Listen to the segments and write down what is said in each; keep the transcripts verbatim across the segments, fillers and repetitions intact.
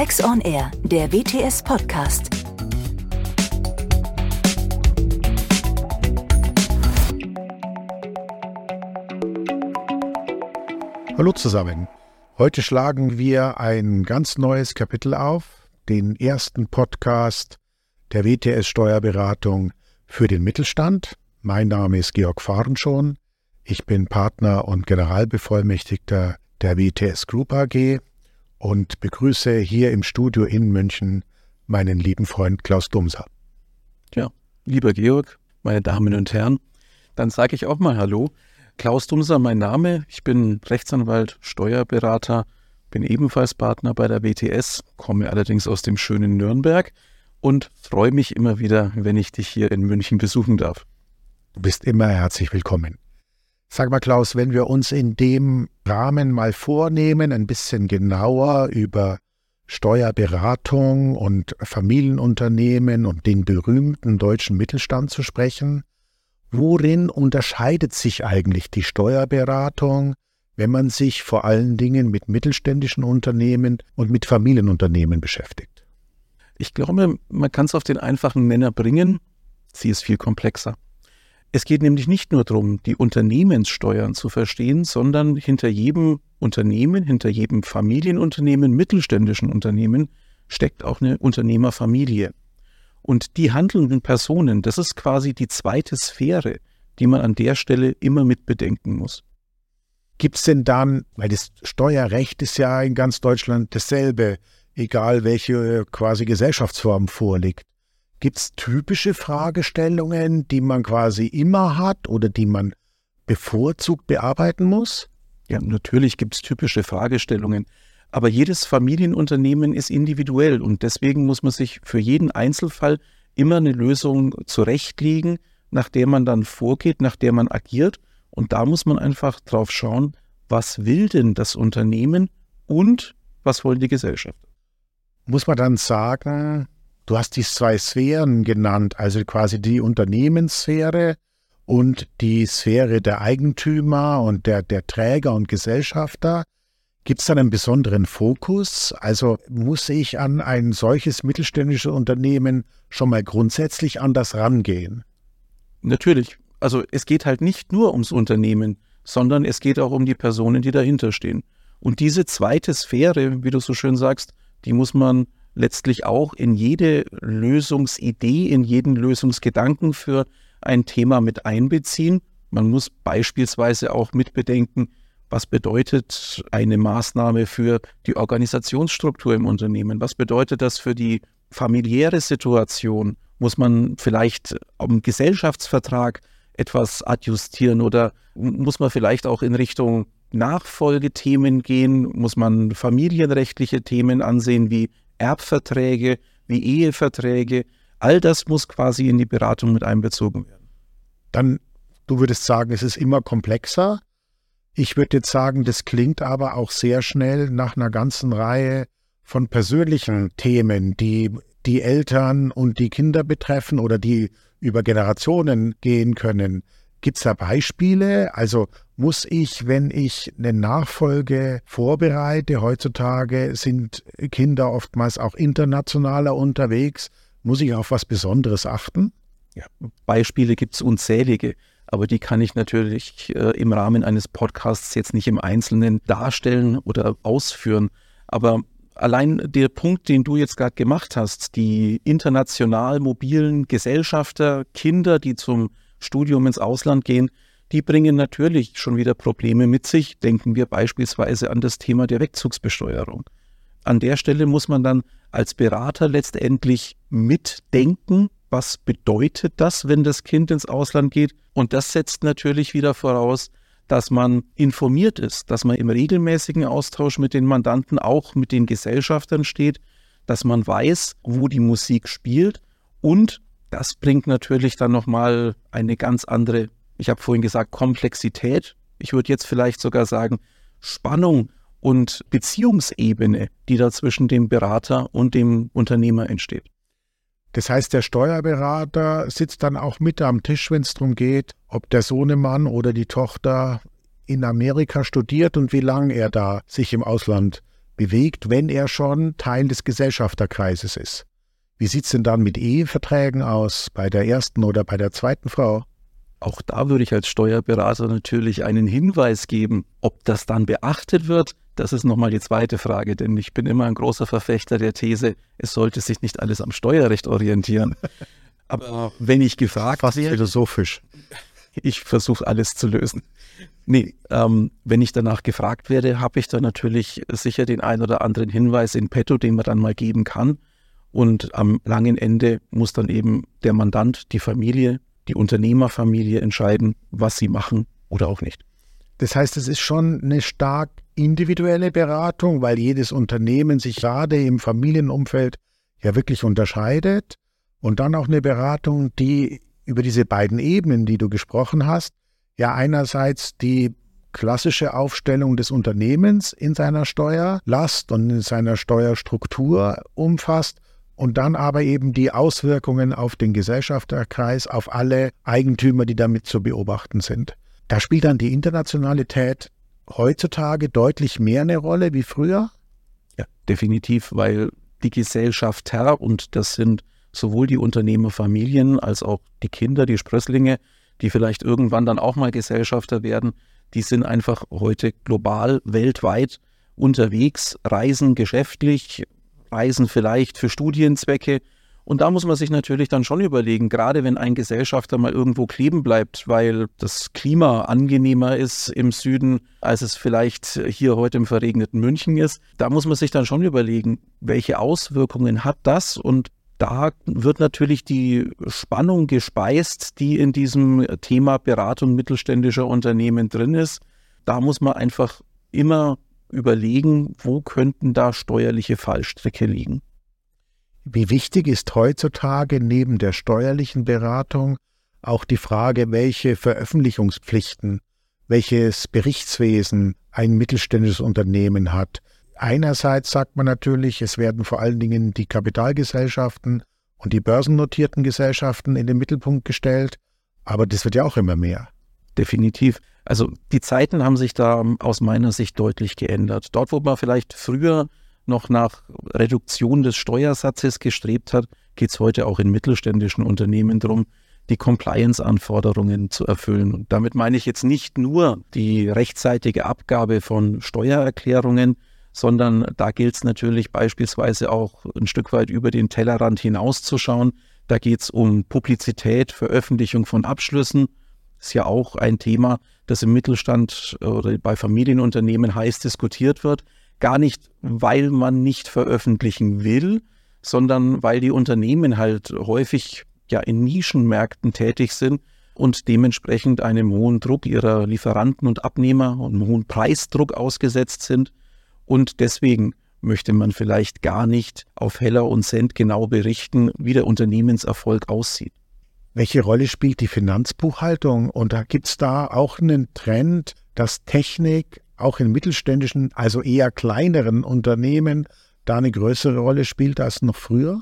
Tax on Air, der W T S-Podcast. Hallo zusammen. Heute schlagen wir ein ganz neues Kapitel auf, den ersten Podcast der W T S-Steuerberatung für den Mittelstand. Mein Name ist Georg Fahrenschon. Ich bin Partner und Generalbevollmächtigter der W T S Group A G und begrüße hier im Studio in München meinen lieben Freund Klaus Dumser. Ja, lieber Georg, meine Damen und Herren, dann sage ich auch mal Hallo. Klaus Dumser, mein Name. Ich bin Rechtsanwalt, Steuerberater, bin ebenfalls Partner bei der W T S, komme allerdings aus dem schönen Nürnberg und freue mich immer wieder, wenn ich dich hier in München besuchen darf. Du bist immer herzlich willkommen. Sag mal, Klaus, wenn wir uns in dem Rahmen mal vornehmen, ein bisschen genauer über Steuerberatung und Familienunternehmen und den berühmten deutschen Mittelstand zu sprechen, worin unterscheidet sich eigentlich die Steuerberatung, wenn man sich vor allen Dingen mit mittelständischen Unternehmen und mit Familienunternehmen beschäftigt? Ich glaube, man kann es auf den einfachen Nenner bringen, sie ist viel komplexer. Es geht nämlich nicht nur darum, die Unternehmenssteuern zu verstehen, sondern hinter jedem Unternehmen, hinter jedem Familienunternehmen, mittelständischen Unternehmen steckt auch eine Unternehmerfamilie. Und die handelnden Personen, das ist quasi die zweite Sphäre, die man an der Stelle immer mit bedenken muss. Gibt es denn dann, weil das Steuerrecht ist ja in ganz Deutschland dasselbe, egal welche quasi Gesellschaftsform vorliegt, gibt es typische Fragestellungen, die man quasi immer hat oder die man bevorzugt bearbeiten muss? Ja, natürlich gibt es typische Fragestellungen. Aber jedes Familienunternehmen ist individuell und deswegen muss man sich für jeden Einzelfall immer eine Lösung zurechtlegen, nach der man dann vorgeht, nach der man agiert. Und da muss man einfach drauf schauen, was will denn das Unternehmen und was wollen die Gesellschafter? Muss man dann sagen, du hast die zwei Sphären genannt, also quasi die Unternehmenssphäre und die Sphäre der Eigentümer und der, der Träger und Gesellschafter. Gibt es dann einen besonderen Fokus? Also muss ich an ein solches mittelständisches Unternehmen schon mal grundsätzlich anders rangehen? Natürlich. Also es geht halt nicht nur ums Unternehmen, sondern es geht auch um die Personen, die dahinter stehen. Und diese zweite Sphäre, wie du so schön sagst, die muss man letztlich auch in jede Lösungsidee, in jeden Lösungsgedanken für ein Thema mit einbeziehen. Man muss beispielsweise auch mitbedenken, was bedeutet eine Maßnahme für die Organisationsstruktur im Unternehmen? Was bedeutet das für die familiäre Situation? Muss man vielleicht am Gesellschaftsvertrag etwas adjustieren oder muss man vielleicht auch in Richtung Nachfolgethemen gehen? Muss man familienrechtliche Themen ansehen wie Erbverträge, wie Eheverträge? All das muss quasi in die Beratung mit einbezogen werden. Dann, du würdest sagen, es ist immer komplexer. Ich würde jetzt sagen, das klingt aber auch sehr schnell nach einer ganzen Reihe von persönlichen Themen, die die Eltern und die Kinder betreffen oder die über Generationen gehen können. Gibt es da Beispiele? Also muss ich, wenn ich eine Nachfolge vorbereite, heutzutage sind Kinder oftmals auch internationaler unterwegs, muss ich auf was Besonderes achten? Ja, Beispiele gibt es unzählige. Aber die kann ich natürlich äh, im Rahmen eines Podcasts jetzt nicht im Einzelnen darstellen oder ausführen. Aber allein der Punkt, den du jetzt gerade gemacht hast, die international mobilen Gesellschafter, Kinder, die zum Studium ins Ausland gehen, die bringen natürlich schon wieder Probleme mit sich. Denken wir beispielsweise an das Thema der Wegzugsbesteuerung. An der Stelle muss man dann als Berater letztendlich mitdenken, was bedeutet das, wenn das Kind ins Ausland geht? Und das setzt natürlich wieder voraus, dass man informiert ist, dass man im regelmäßigen Austausch mit den Mandanten, auch mit den Gesellschaftern steht, dass man weiß, wo die Musik spielt. Und das bringt natürlich dann nochmal eine ganz andere, ich habe vorhin gesagt, Komplexität. Ich würde jetzt vielleicht sogar sagen, Spannung und Beziehungsebene, die da zwischen dem Berater und dem Unternehmer entsteht. Das heißt, der Steuerberater sitzt dann auch mit am Tisch, wenn es darum geht, ob der Sohnemann oder die Tochter in Amerika studiert und wie lange er da sich im Ausland bewegt, wenn er schon Teil des Gesellschafterkreises ist. Wie sieht es denn dann mit Eheverträgen aus, bei der ersten oder bei der zweiten Frau? Auch da würde ich als Steuerberater natürlich einen Hinweis geben. Ob das dann beachtet wird, das ist nochmal die zweite Frage, denn ich bin immer ein großer Verfechter der These, es sollte sich nicht alles am Steuerrecht orientieren. Aber wenn ich gefragt Fast werde, philosophisch. Ich versuche alles zu lösen. Nee, ähm, wenn ich danach gefragt werde, habe ich da natürlich sicher den ein oder anderen Hinweis in petto, den man dann mal geben kann. Und am langen Ende muss dann eben der Mandant, die Familie, die Unternehmerfamilie entscheiden, was sie machen oder auch nicht. Das heißt, es ist schon eine stark individuelle Beratung, weil jedes Unternehmen sich gerade im Familienumfeld ja wirklich unterscheidet. Und dann auch eine Beratung, die über diese beiden Ebenen, die du gesprochen hast, ja einerseits die klassische Aufstellung des Unternehmens in seiner Steuerlast und in seiner Steuerstruktur umfasst und dann aber eben die Auswirkungen auf den Gesellschafterkreis, auf alle Eigentümer, die damit zu beobachten sind. Da spielt dann die Internationalität heutzutage deutlich mehr eine Rolle wie früher? Ja, definitiv, weil die Gesellschafter, und das sind sowohl die Unternehmerfamilien als auch die Kinder, die Sprösslinge, die vielleicht irgendwann dann auch mal Gesellschafter werden, die sind einfach heute global, weltweit unterwegs, reisen geschäftlich, reisen vielleicht für Studienzwecke. Und da muss man sich natürlich dann schon überlegen, gerade wenn ein Gesellschafter mal irgendwo kleben bleibt, weil das Klima angenehmer ist im Süden, als es vielleicht hier heute im verregneten München ist, da muss man sich dann schon überlegen, welche Auswirkungen hat das? Und da wird natürlich die Spannung gespeist, die in diesem Thema Beratung mittelständischer Unternehmen drin ist. Da muss man einfach immer überlegen, wo könnten da steuerliche Fallstricke liegen. Wie wichtig ist heutzutage neben der steuerlichen Beratung auch die Frage, welche Veröffentlichungspflichten, welches Berichtswesen ein mittelständisches Unternehmen hat? Einerseits sagt man natürlich, es werden vor allen Dingen die Kapitalgesellschaften und die börsennotierten Gesellschaften in den Mittelpunkt gestellt, aber das wird ja auch immer mehr. Definitiv. Also die Zeiten haben sich da aus meiner Sicht deutlich geändert. Dort, wo man vielleicht früher noch nach Reduktion des Steuersatzes gestrebt hat, geht es heute auch in mittelständischen Unternehmen darum, die Compliance-Anforderungen zu erfüllen. Und damit meine ich jetzt nicht nur die rechtzeitige Abgabe von Steuererklärungen, sondern da gilt es natürlich beispielsweise auch ein Stück weit über den Tellerrand hinauszuschauen. Da geht es um Publizität, Veröffentlichung von Abschlüssen. Das ist ja auch ein Thema, das im Mittelstand oder bei Familienunternehmen heiß diskutiert wird. Gar nicht, weil man nicht veröffentlichen will, sondern weil die Unternehmen halt häufig ja in Nischenmärkten tätig sind und dementsprechend einem hohen Druck ihrer Lieferanten und Abnehmer und einem hohen Preisdruck ausgesetzt sind. Und deswegen möchte man vielleicht gar nicht auf Heller und Cent genau berichten, wie der Unternehmenserfolg aussieht. Welche Rolle spielt die Finanzbuchhaltung? Und da gibt es da auch einen Trend, dass Technik auch in mittelständischen, also eher kleineren Unternehmen da eine größere Rolle spielt als noch früher?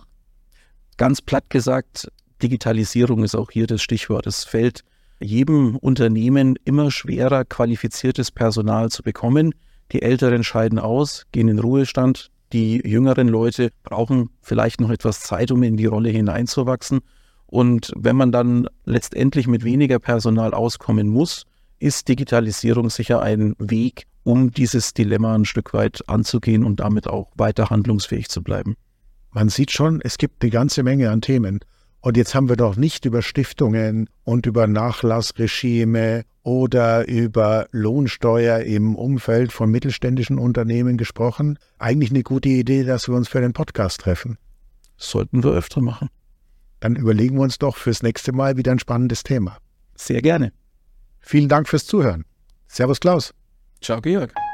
Ganz platt gesagt, Digitalisierung ist auch hier das Stichwort. Es fällt jedem Unternehmen immer schwerer, qualifiziertes Personal zu bekommen. Die Älteren scheiden aus, gehen in Ruhestand. Die jüngeren Leute brauchen vielleicht noch etwas Zeit, um in die Rolle hineinzuwachsen. Und wenn man dann letztendlich mit weniger Personal auskommen muss, ist Digitalisierung sicher ein Weg, um dieses Dilemma ein Stück weit anzugehen und damit auch weiter handlungsfähig zu bleiben. Man sieht schon, es gibt eine ganze Menge an Themen. Und jetzt haben wir doch nicht über Stiftungen und über Nachlassregime oder über Lohnsteuer im Umfeld von mittelständischen Unternehmen gesprochen. Eigentlich eine gute Idee, dass wir uns für den Podcast treffen. Sollten wir öfter machen. Dann überlegen wir uns doch fürs nächste Mal wieder ein spannendes Thema. Sehr gerne. Vielen Dank fürs Zuhören. Servus Klaus. Ciao Georg.